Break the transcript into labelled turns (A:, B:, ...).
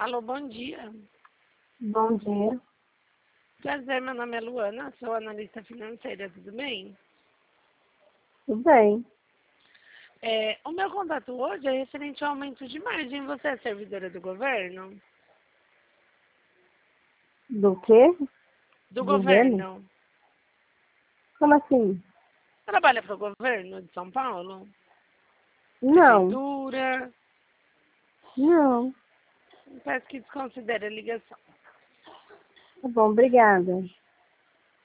A: Alô, bom dia.
B: Bom dia.
A: Prazer, meu nome é Luana, sou analista financeira, tudo bem?
B: Tudo bem?
A: O meu contato hoje é referente ao aumento de margem. Você é servidora do governo?
B: Do quê?
A: Do
B: Governo?
A: governo.
B: Como assim?
A: Trabalha para o governo de São Paulo?
B: Não,
A: Prefeitura?
B: não.
A: Peço que desconsidere a ligação.
B: Tá bom, obrigada.